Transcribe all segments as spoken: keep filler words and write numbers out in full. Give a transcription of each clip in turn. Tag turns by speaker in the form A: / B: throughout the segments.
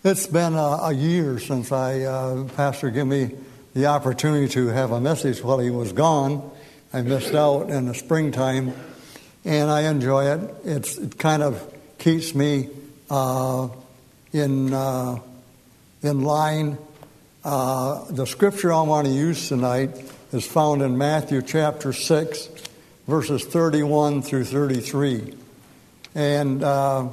A: It's been a, a year since I, uh, Pastor gave me the opportunity to have a message while he was gone. I missed out in the springtime, and I enjoy it. It's, it kind of keeps me uh, in uh, in line. Uh, the scripture I want to use tonight is found in Matthew chapter six, verses thirty-one through thirty-three. And uh,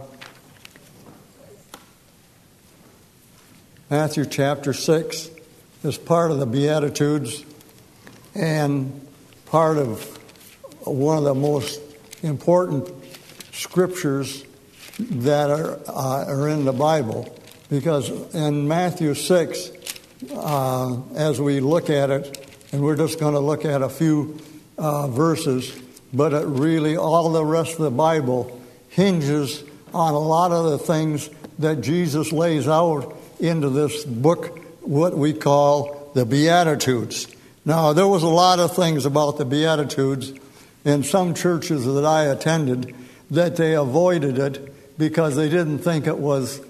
A: Matthew chapter six is part of the Beatitudes and part of one of the most important scriptures that are, uh, are in the Bible. Because in Matthew six, uh, as we look at it, and we're just going to look at a few uh, verses, but it really, all the rest of the Bible hinges on a lot of the things that Jesus lays out into this book, what we call the Beatitudes. Now, there was a lot of things about the Beatitudes in some churches that I attended that they avoided it because they didn't think it was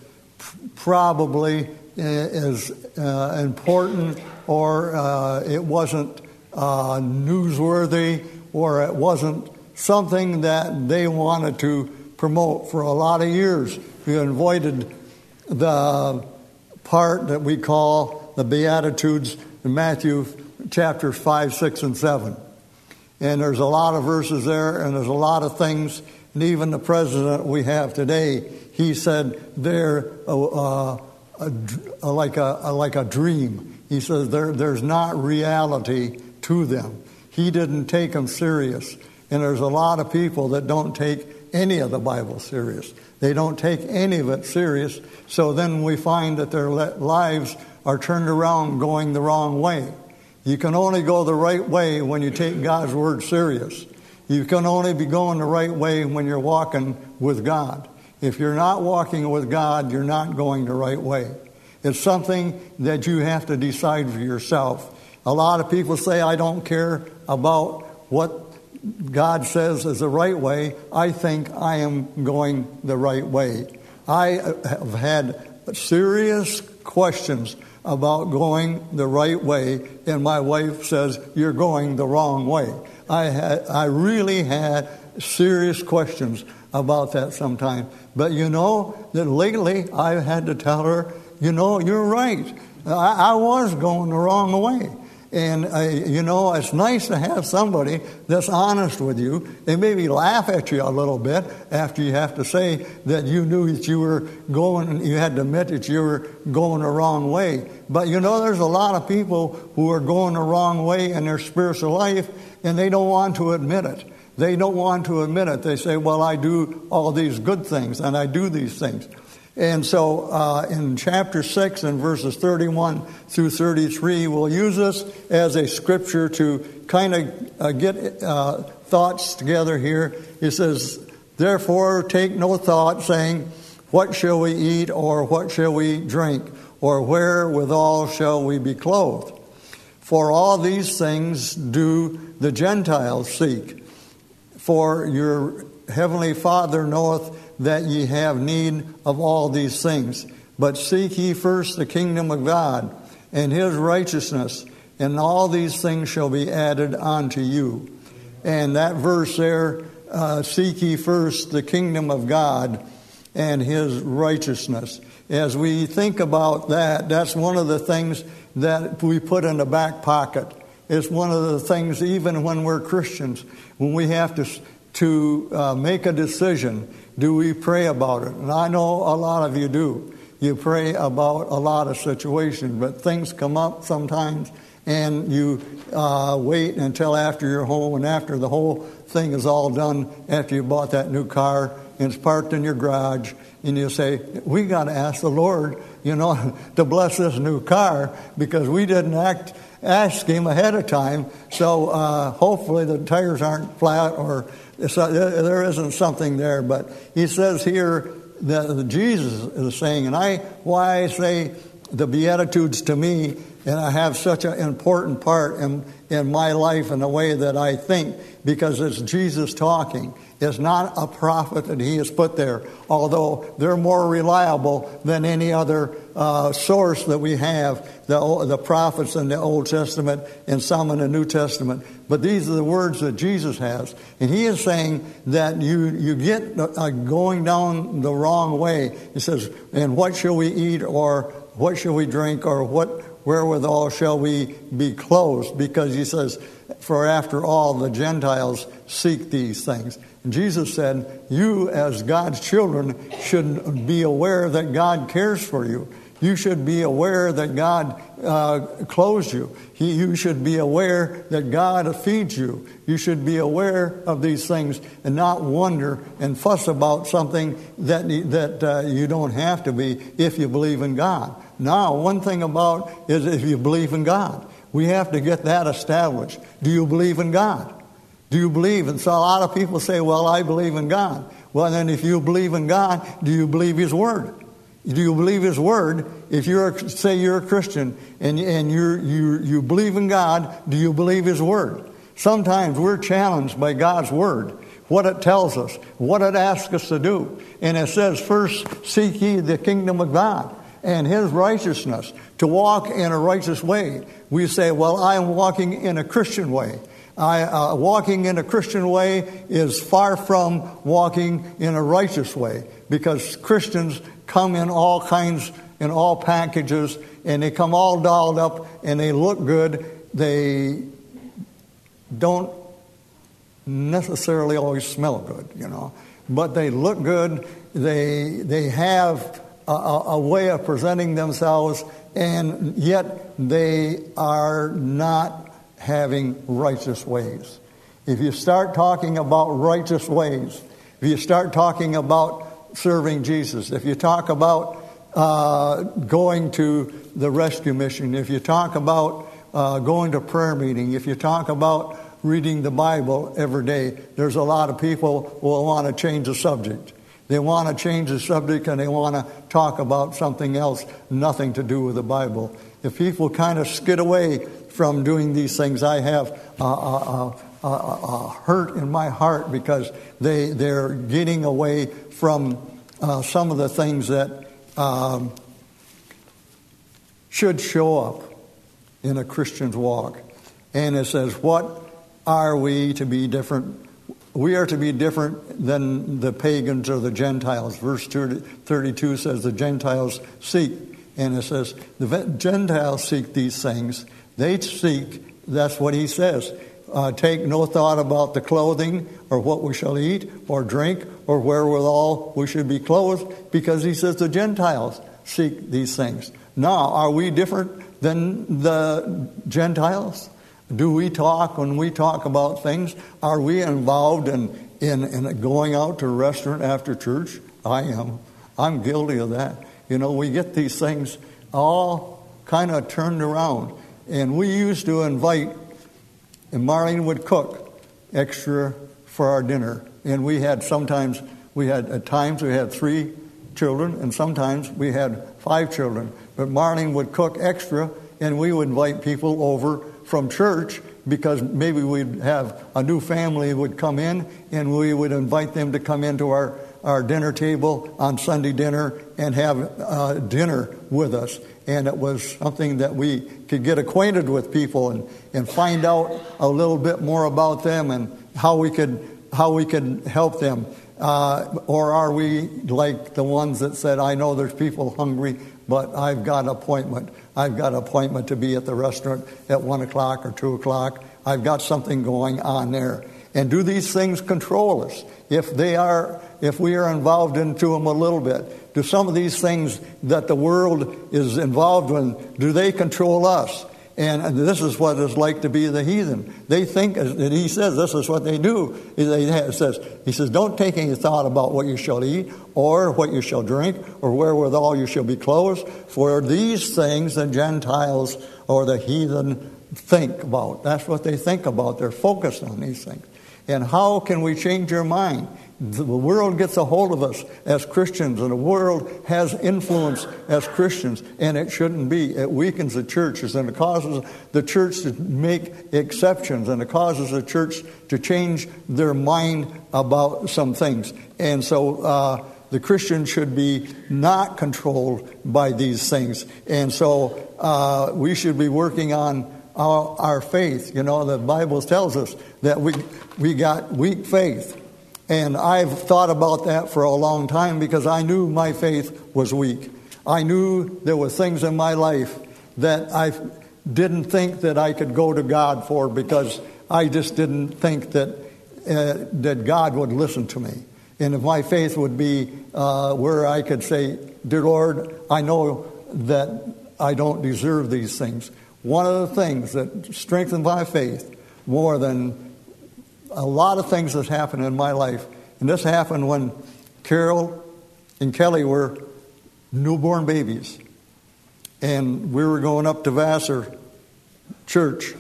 A: probably as uh, important, or uh, it wasn't uh, newsworthy, or it wasn't something that they wanted to promote. For a lot of years, we avoided the part that we call the Beatitudes in Matthew chapters five, six, and seven. And there's a lot of verses there, and there's a lot of things. And even the president we have today, he said they're uh, a, a, like a, a like a dream. He says there there's not reality to them. He didn't take them serious. And there's a lot of people that don't take any of the Bible serious. They don't take any of it serious. So then we find that their lives are turned around going the wrong way. You can only go the right way when you take God's word serious. You can only be going the right way when you're walking with God. If you're not walking with God, you're not going the right way. It's something that you have to decide for yourself. A lot of people say, I don't care about what God says is the right way. I think I am going the right way. I have had serious questions about going the right way, and my wife says, you're going the wrong way. I had, I really had serious questions about that sometimes. But you know that lately I've had to tell her, you know, you're right. I, I was going the wrong way. And, uh, you know, it's nice to have somebody that's honest with you. They maybe laugh at you a little bit after you have to say that you knew that you were going, you had to admit that you were going the wrong way. But, you know, there's a lot of people who are going the wrong way in their spiritual life, and they don't want to admit it. They don't want to admit it. They say, well, I do all these good things, and I do these things. And so uh, in chapter six and verses thirty-one through thirty-three, we'll use this as a scripture to kind of uh, get uh, thoughts together here. It says, therefore take no thought, saying, what shall we eat, or what shall we drink, or wherewithal shall we be clothed? For all these things do the Gentiles seek. For your heavenly Father knoweth that ye have need of all these things. But seek ye first the kingdom of God and his righteousness, and all these things shall be added unto you. And that verse there, uh, seek ye first the kingdom of God and his righteousness. As we think about that, that's one of the things that we put in the back pocket. It's one of the things, even when we're Christians, when we have to, to uh, make a decision, do we pray about it? And I know a lot of you do. You pray about a lot of situations, but things come up sometimes, and you uh, wait until after you're home, and after the whole thing is all done, after you bought that new car, and it's parked in your garage, and you say, we got to ask the Lord, you know, to bless this new car, because we didn't act ask him ahead of time. So uh, hopefully the tires aren't flat, or there isn't something there. But he says here that Jesus is saying, and I why I say the Beatitudes to me, and I have such an important part in, in my life and the way that I think, because it's Jesus talking. It's not a prophet that he has put there, although they're more reliable than any other uh, source that we have, the, the prophets in the Old Testament and some in the New Testament. But these are the words that Jesus has. And he is saying that you, you get uh, going down the wrong way. He says, and what shall we eat, or what shall we drink, or what wherewithal shall we be clothed? Because he says, for after all, the Gentiles seek these things. And Jesus said, you as God's children should be aware that God cares for you. You should be aware that God uh, clothes you. He, you should be aware that God feeds you. You should be aware of these things and not wonder and fuss about something that, that uh, you don't have to be if you believe in God. Now, one thing about is if you believe in God, we have to get that established. Do you believe in God? Do you believe? And so a lot of people say, well, I believe in God. Well, then if you believe in God, do you believe His Word? Do you believe His Word? If you're, say you're a Christian and, and you're, you you believe in God, do you believe His Word? Sometimes we're challenged by God's Word, what it tells us, what it asks us to do. And it says, first seek ye the kingdom of God and His righteousness, to walk in a righteous way. We say, well, I am walking in a Christian way. I, uh, walking in a Christian way is far from walking in a righteous way, because Christians come in all kinds, in all packages, and they come all dolled up, and they look good. They don't necessarily always smell good, you know, but they look good. They they have a, a way of presenting themselves, and yet they are not having righteous ways. If you start talking about righteous ways, if you start talking about serving Jesus, if you talk about uh, going to the rescue mission, if you talk about uh, going to prayer meeting, if you talk about reading the Bible every day, there's a lot of people who will want to change the subject. They want to change the subject and they want to talk about something else, nothing to do with the Bible. If people kind of skid away from doing these things, I have a, a, a, a hurt in my heart, because they, they're getting away from uh, some of the things that um, should show up in a Christian's walk. And it says, what are we to be different? We are to be different than the pagans or the Gentiles. Verse thirty-two says the Gentiles seek. And it says the Gentiles seek these things. They seek, that's what he says. Uh, take no thought about the clothing or what we shall eat or drink or wherewithal we should be clothed, because he says the Gentiles seek these things. Now, are we different than the Gentiles? Do we talk, when we talk about things, are we involved in, in, in going out to a restaurant after church? I am. I'm guilty of that. You know, we get these things all kind of turned around. And we used to invite, and Marlene would cook extra for our dinner. And we had sometimes, we had, at times we had three children, and sometimes we had five children. But Marlene would cook extra, and we would invite people over from church, because maybe we'd have a new family would come in, and we would invite them to come into our, our dinner table on Sunday dinner and have uh, dinner with us. And it was something that we could get acquainted with people and, and find out a little bit more about them and how we could how we could help them. Uh, or are we like the ones that said, I know there's people hungry, but I've got an appointment. I've got an appointment to be at the restaurant at one o'clock or two o'clock. I've got something going on there. And do these things control us? If they are, if we are involved into them a little bit, do some of these things that the world is involved in, do they control us? And this is what it's like to be the heathen. They think, and he says, this is what they do. He says, he says, don't take any thought about what you shall eat or what you shall drink or wherewithal you shall be clothed. For these things the Gentiles or the heathen think about. That's what they think about. They're focused on these things. And how can we change our mind? The world gets a hold of us as Christians, and the world has influence as Christians, and it shouldn't be. It weakens the churches, and it causes the church to make exceptions, and it causes the church to change their mind about some things. And so uh, the Christian should be not controlled by these things. And so uh, we should be working on our, our faith. You know, the Bible tells us that we we got weak faith. And I've thought about that for a long time because I knew my faith was weak. I knew there were things in my life that I didn't think that I could go to God for because I just didn't think that uh, that God would listen to me. And if my faith would be uh, where I could say, "Dear Lord, I know that I don't deserve these things." One of the things that strengthened my faith more than a lot of things that happened in my life, and this happened when Carol and Kelly were newborn babies, and we were going up to Vassar Church,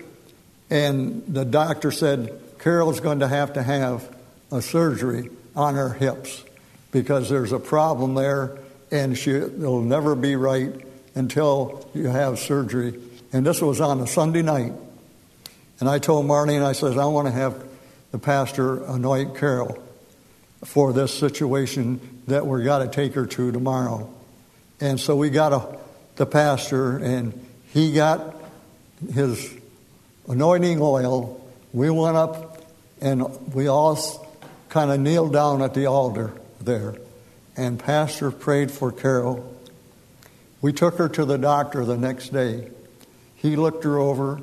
A: and the doctor said Carol's going to have to have a surgery on her hips because there's a problem there, and she will never be right until you have surgery. And this was on a Sunday night, and I told Marlene, I said, I want to have the pastor anoint Carol for this situation that we're got to take her to tomorrow. And so we got a, the pastor, and he got his anointing oil. We went up, and we all kind of kneeled down at the altar there. And pastor prayed for Carol. We took her to the doctor the next day. He looked her over.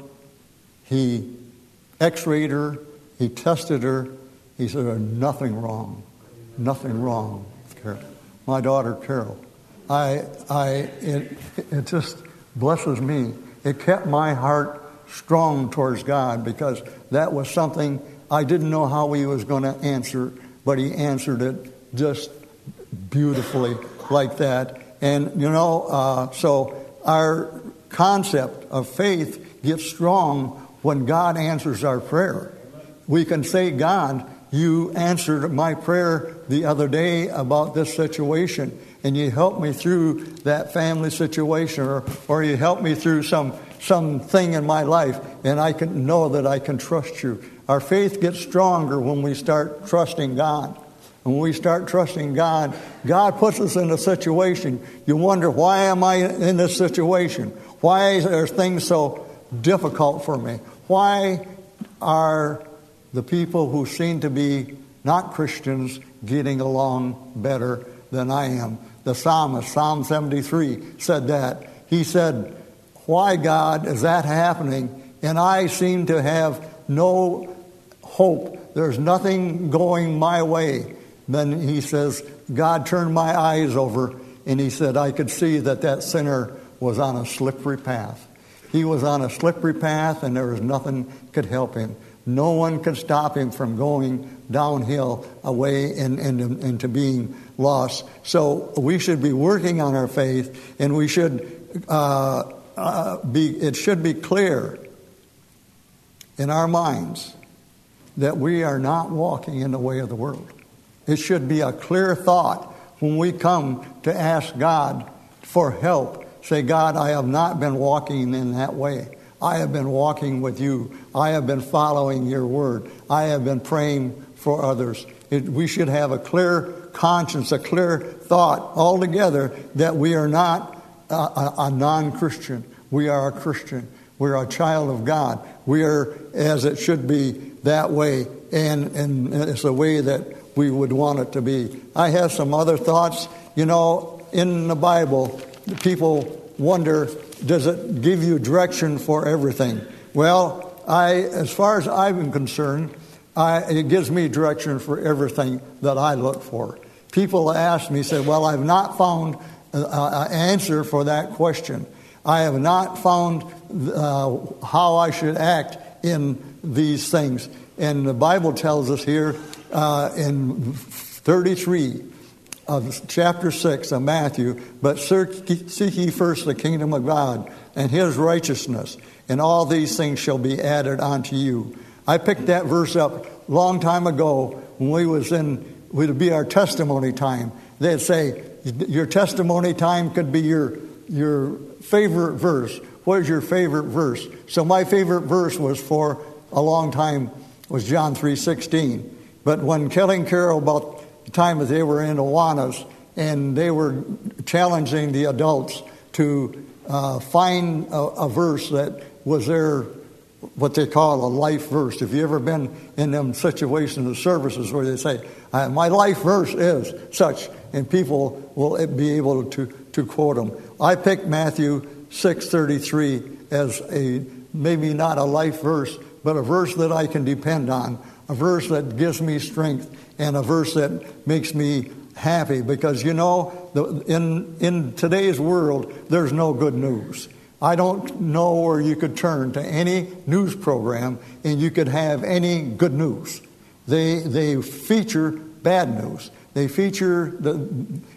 A: He x-rayed her. He tested her. He said, there's nothing wrong. Nothing wrong with Carol. My daughter, Carol. I, I, it, it just blesses me. It kept my heart strong towards God because that was something I didn't know how he was going to answer, but he answered it just beautifully like that. And, you know, uh, so our concept of faith gets strong when God answers our prayer. We can say, God, you answered my prayer the other day about this situation, and you helped me through that family situation, or, or you helped me through some something in my life, and I can know that I can trust you. Our faith gets stronger when we start trusting God. When we start trusting God, God puts us in a situation. You wonder, why am I in this situation? Why are things so difficult for me? Why are the people who seem to be not Christians getting along better than I am? The psalmist, Psalm seventy-three, said that. He said, why, God, is that happening? And I seem to have no hope. There's nothing going my way. Then he says, God turned my eyes over, and he said, I could see that that sinner was on a slippery path. He was on a slippery path, and there was nothing could help him. No one could stop him from going downhill away and, and, and into being lost. So we should be working on our faith, and we should uh, uh, be. It should be clear in our minds that we are not walking in the way of the world. It should be a clear thought when we come to ask God for help. Say, God, I have not been walking in that way. I have been walking with you. I have been following your word. I have been praying for others. It, we should have a clear conscience, a clear thought altogether that we are not a, a, a non-Christian. We are a Christian. We're a child of God. We are as it should be that way, and, and it's a way that we would want it to be. I have some other thoughts. You know, in the Bible, people wonder, does it give you direction for everything? Well, I, as far as I'm concerned, I, it gives me direction for everything that I look for. People ask me, say, well, I've not found an answer for that question. I have not found uh, how I should act in these things. And the Bible tells us here uh, in thirty-three of chapter six of Matthew, but seek ye first the kingdom of God and his righteousness, and all these things shall be added unto you. I picked that verse up a long time ago when we was in would be our testimony time. They'd say, your testimony time could be your your favorite verse. What is your favorite verse? So my favorite verse was for a long time was John three sixteen. But when Kelly Carroll, about the time that they were in Awanas, and they were challenging the adults to uh, find a, a verse that was their, what they call a life verse. If you've ever been in them situations of services where they say, my life verse is such, and people will be able to, to quote them. I picked Matthew six thirty-three as a, maybe not a life verse, but a verse that I can depend on, a verse that gives me strength, and a verse that makes me happy. Because, you know, the, in in today's world, there's no good news. I don't know where you could turn to any news program and you could have any good news. They they feature bad news. They feature the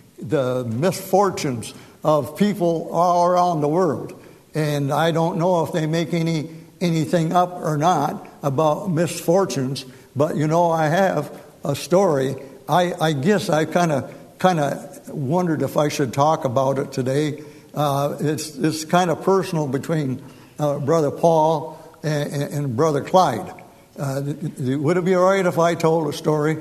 A: the misfortunes of people all around the world. And I don't know if they make any anything up or not about misfortunes, but you know, I have a story. I, I guess I kind of kind of wondered if I should talk about it today. Uh, it's it's kind of personal between uh, Brother Paul and, and Brother Clyde. Uh, would it be all right if I told a story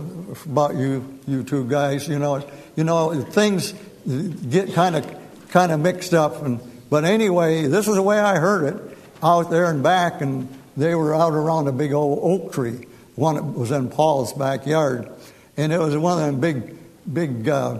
A: about you you two guys? You know, you know things get kind of kind of mixed up. And but anyway, this is the way I heard it out there and back, and they were out around a big old oak tree. One that was in Paul's backyard, and it was one of them big big uh,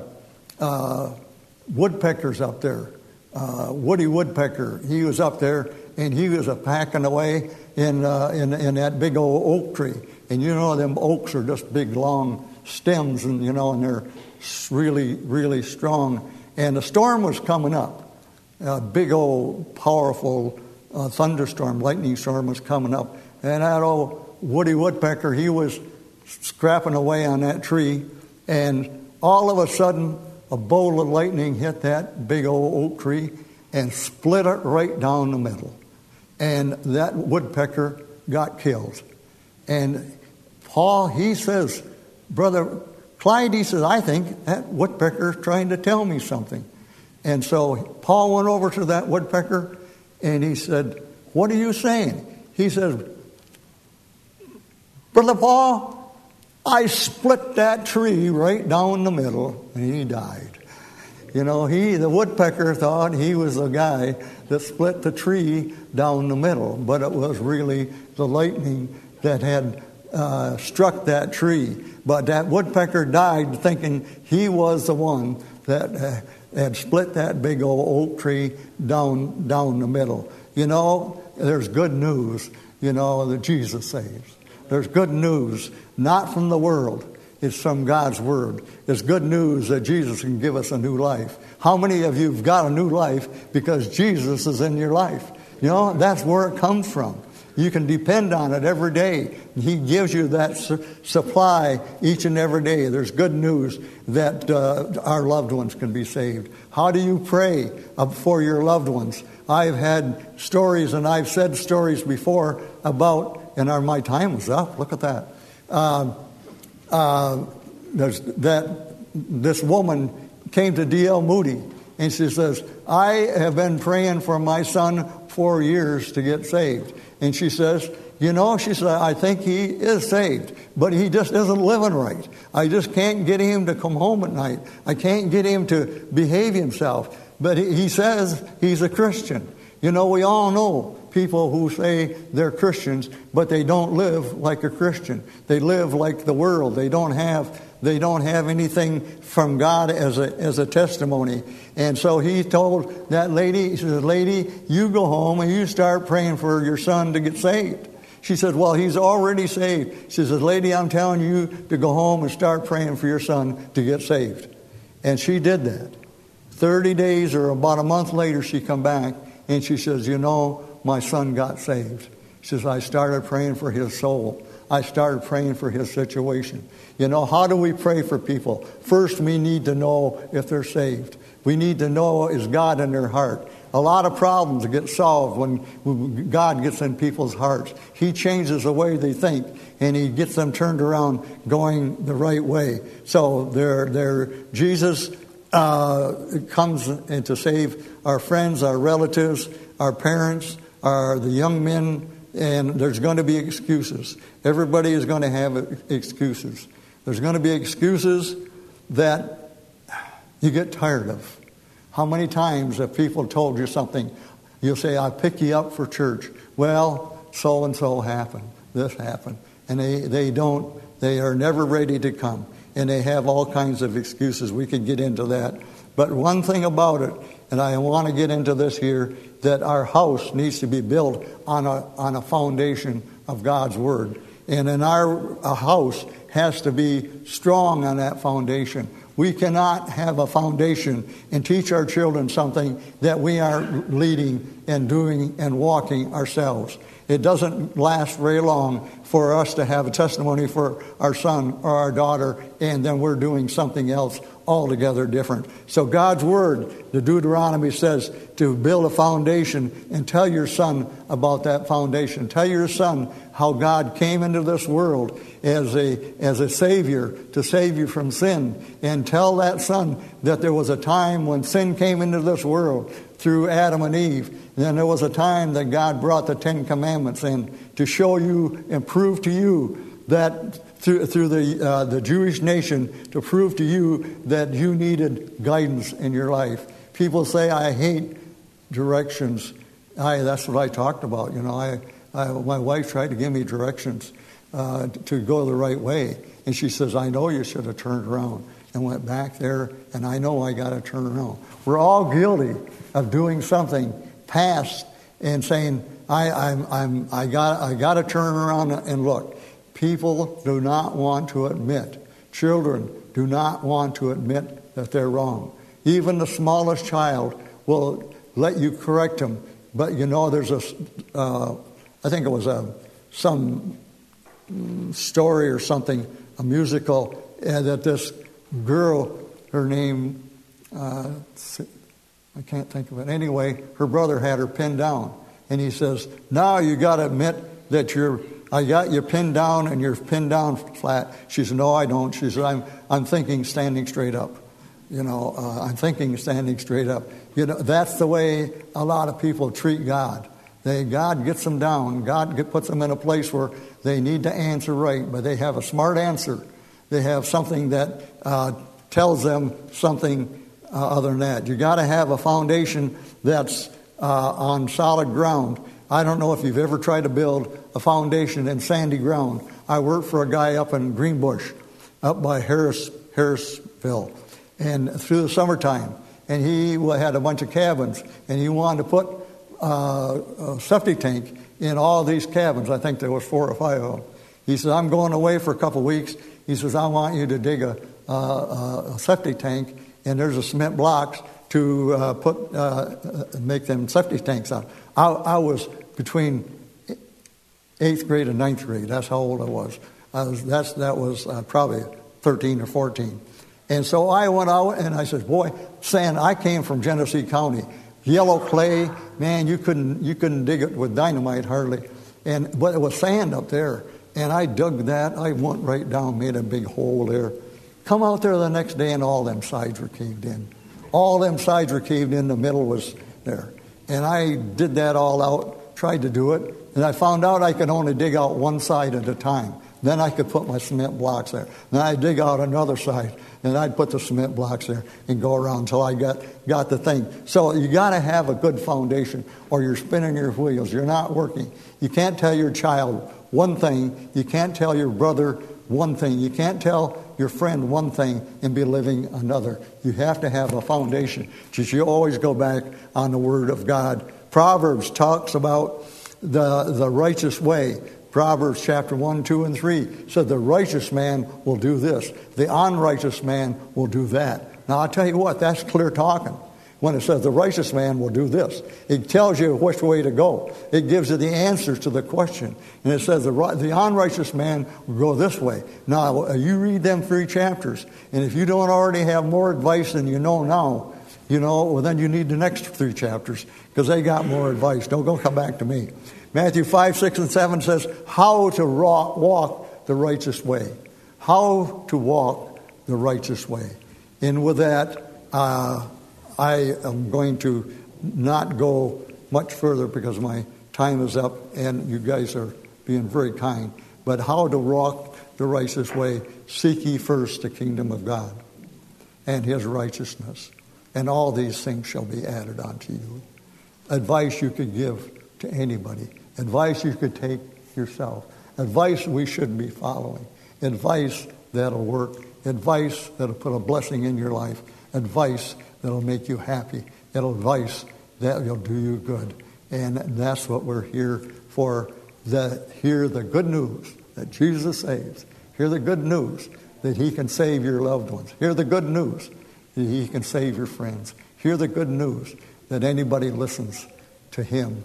A: uh, woodpeckers up there. Uh, Woody Woodpecker. He was up there, and he was a packing away in uh, in in that big old oak tree. And you know, them oaks are just big, long stems, and you know, and they're really, really strong. And the storm was coming up. A big old, powerful uh, thunderstorm, lightning storm was coming up. And that old Woody Woodpecker, he was scrapping away on that tree, and all of a sudden, a bolt of lightning hit that big old oak tree and split it right down the middle. And that woodpecker got killed. And Paul, he says, Brother Clyde, he says, I think that woodpecker is trying to tell me something. And so Paul went over to that woodpecker and he said, what are you saying? He says, Brother Paul, I split that tree right down the middle, and he died. You know, he, the woodpecker, thought he was the guy that split the tree down the middle, but it was really the lightning that had uh, struck that tree. But that woodpecker died thinking he was the one that uh, had split that big old oak tree down down the middle. You know, there's good news, you know, that Jesus saves. There's good news, not from the world. It's from God's Word. It's good news that Jesus can give us a new life. How many of you have got a new life because Jesus is in your life? You know, that's where it comes from. You can depend on it every day. He gives you that su- supply each and every day. There's good news that uh, our loved ones can be saved. How do you pray for your loved ones? I've had stories, and I've said stories before about, and our, my time was up. Look at that. Uh, uh, there's that this woman came to D L Moody, and she says, I have been praying for my son for years to get saved. And she says, you know, she said, I think he is saved, but he just isn't living right. I just can't get him to come home at night. I can't get him to behave himself. But he, he says he's a Christian. You know, we all know people who say they're Christians, but they don't live like a Christian. They live like the world. They don't have they don't have anything from God as a as a testimony. And so he told that lady, he says, lady, you go home and you start praying for your son to get saved. She said, well, he's already saved. She says, lady, I'm telling you to go home and start praying for your son to get saved. And she did that. Thirty days or about a month later, she come back and she says, you know, my son got saved. She says, I started praying for his soul. I started praying for his situation. You know, how do we pray for people? First, we need to know if they're saved. We need to know, is God in their heart? A lot of problems get solved when, when God gets in people's hearts. He changes the way they think, and He gets them turned around going the right way. So they're, they're, Jesus uh, comes in to save our friends, our relatives, our parents, our the young men, and there's going to be excuses. Everybody is going to have excuses. There's going to be excuses that you get tired of. How many times have people told you something? You'll say, I'll pick you up for church. Well, so-and-so happened. This happened. And they, they don't, they are never ready to come. And they have all kinds of excuses. We could get into that. But one thing about it, and I want to get into this here, that our house needs to be built on a, on a foundation of God's Word. And in our a house has to be strong on that foundation. We cannot have a foundation and teach our children something that we aren't leading and doing and walking ourselves. It doesn't last very long for us to have a testimony for our son or our daughter, and then we're doing something else altogether different. So God's Word, the Deuteronomy says, to build a foundation and tell your son about that foundation. Tell your son how God came into this world as a as a Savior to save you from sin. And tell that son that there was a time when sin came into this world through Adam and Eve. And then there was a time that God brought the Ten Commandments in to show you and prove to you that through, through the uh, the Jewish nation, to prove to you that you needed guidance in your life. People say, I hate directions. I that's what I talked about. You know, I, I my wife tried to give me directions uh, to go the right way. And she says, I know you should have turned around and went back there, and I know I got to turn around. We're all guilty of doing something past and saying, I, I'm, I'm, I got, I got to turn around and look. People do not want to admit. Children do not want to admit that they're wrong. Even the smallest child will let you correct them. But you know, there's a, uh, I think it was a some story or something, a musical, uh, that this girl, her name, uh, I can't think of it. Anyway, her brother had her pinned down. And he says, now you got to admit that you're, I got you pinned down and you're pinned down flat. She said, no, I don't. She said, I'm, I'm thinking standing straight up. You know, uh, I'm thinking standing straight up. You know, that's the way a lot of people treat God. They, God gets them down. God get, puts them in a place where they need to answer right, but they have a smart answer. They have something that uh, tells them something uh, other than that. You got to have a foundation that's uh, on solid ground. I don't know if you've ever tried to build a foundation in sandy ground. I worked for a guy up in Greenbush, up by Harris, Harrisville, and through the summertime. And he had a bunch of cabins, and he wanted to put uh, a septic tank in all these cabins. I think there was four or five of them. He says, I'm going away for a couple of weeks. He says, I want you to dig a, uh, a septic tank, and there's a cement blocks to uh, put uh, make them septic tanks out. I, I was between eighth grade and ninth grade. That's how old I was. I was that's that was uh, probably thirteen or fourteen. And so I went out and I said, boy, sand, I came from Genesee County. Yellow clay, man, you couldn't you couldn't dig it with dynamite hardly. And but it was sand up there. And I dug that. I went right down, made a big hole there. Come out there the next day and all them sides were caved in. All them sides were caved in, the middle was there. And I did that all out, tried to do it. And I found out I could only dig out one side at a time. Then I could put my cement blocks there. Then I'd dig out another side, and I'd put the cement blocks there and go around until I got, got the thing. So you got to have a good foundation, or you're spinning your wheels. You're not working. You can't tell your child one thing. You can't tell your brother one thing. You can't tell your friend one thing and be living another. You have to have a foundation. Just you always go back on the Word of God. Proverbs talks about the the righteous way. Proverbs chapter one, two, and three said the righteous man will do this. The unrighteous man will do that. Now, I'll tell you what, that's clear talking. When it says the righteous man will do this, it tells you which way to go. It gives you the answers to the question. And it says the, the unrighteous man will go this way. Now, you read them three chapters, and if you don't already have more advice than you know now, You know, well, then you need the next three chapters because they got more advice. Don't go come back to me. Matthew five, six, and seven says how to walk the righteous way. How to walk the righteous way. And with that, uh, I am going to not go much further because my time is up and you guys are being very kind. But how to walk the righteous way. Seek ye first the kingdom of God and his righteousness, and all these things shall be added unto you. Advice you could give to anybody. Advice you could take yourself. Advice we should be following. Advice that'll work. Advice that'll put a blessing in your life. Advice that'll make you happy. Advice that'll do you good. And that's what we're here for. The, hear the good news that Jesus saves. Hear the good news that he can save your loved ones. Hear the good news that he can save your friends. Hear the good news that anybody listens to him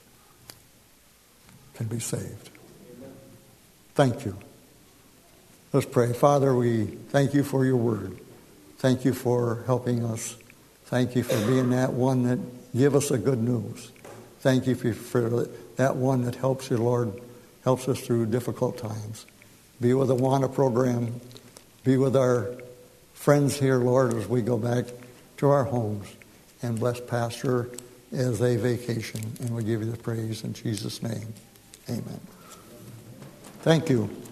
A: can be saved. Thank you. Let's pray. Father, we thank you for your word. Thank you for helping us. Thank you for being that one that give us the good news. Thank you for that one that helps you, Lord, helps us through difficult times. Be with the Awana program. Be with our friends here, Lord, as we go back to our homes. And bless Pastor as they vacation. And we give you the praise in Jesus' name. Amen. Thank you.